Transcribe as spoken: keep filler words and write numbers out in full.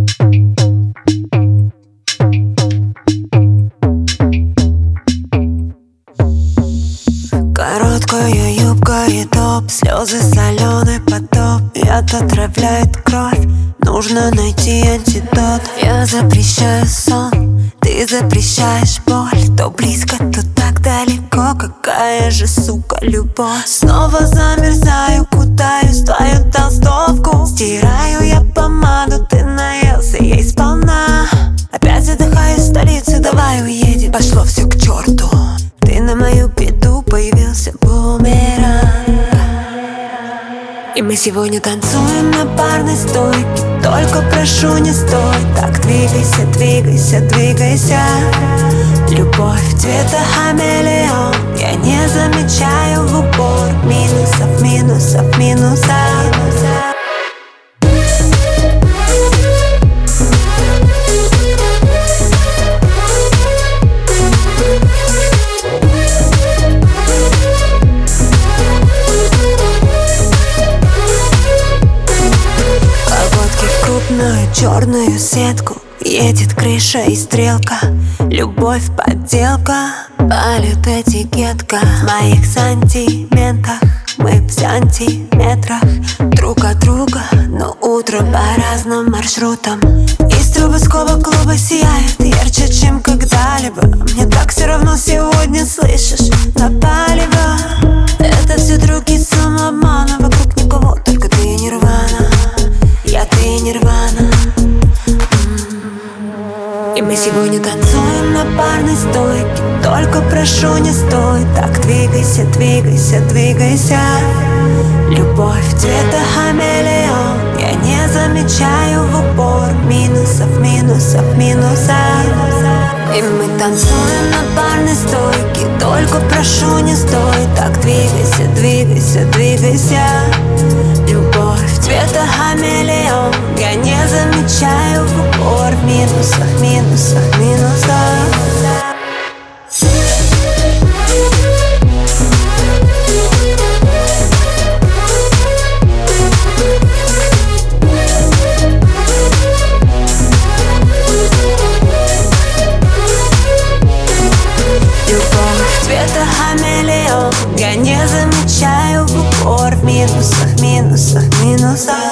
Короткая юбка и топ, слезы соленый потоп. Яд отравляет кровь, нужно найти антидот. Я запрещаю сон, ты запрещаешь боль. То близко, то так далеко, какая же, сука, любовь. Снова замерзаю, кутаюсь в твою толстовку. Стираю я помаду, ты наелся ей сполна. Опять задыхаюсь в столице, давай уедем. Пошло все к черту. Ты на мою беду появился бумеранг. И мы сегодня танцуем на парной стойке. Только прошу, не стой. Так двигайся, двигайся, двигайся. Любовь цвета хамелеон. Я не замечаю в упор минусов, минусов, минусов. Черную сетку едет крыша и стрелка. Любовь подделка, палит этикетка. В моих сантиментах мы в сантиметрах друг от друга, но утро по разным маршрутам. Из трубовского клуба сияет ярче, чем когда-либо. Мне так все равно сегодня, слышишь, напалево. Это все другие самообмана. Вокруг никого, только ты и нирвана. Я, ты и нирвана. И мы сегодня танцуем на парной стойке. Только прошу, не стой. Так двигайся, двигайся, двигайся. Любовь цвета хамелеон. Я не замечаю в упор минусов, минусов, минусов. И мы танцуем на парной стойке. Только прошу, не стой. Так двигайся, двигайся, двигайся. Любовь цвета хамелеон. Я не замечаю в упор минусов, минусов, минусов. Я не замечаю в упор минусов, минусов, минусов.